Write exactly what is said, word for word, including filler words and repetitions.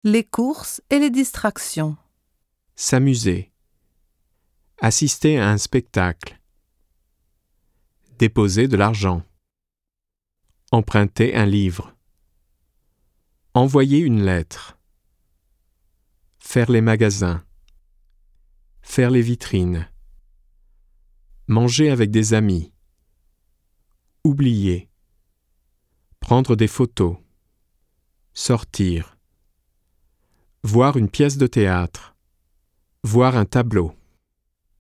Les courses et les distractions. S'amuser. Assister à un spectacle. Déposer de l'argent. Emprunter un livre. Envoyer une lettre. Faire les magasins. Faire les vitrines. Manger avec des amis. Oublier. Prendre des photos. Sortir. Voir une pièce de théâtre. Voir un tableau.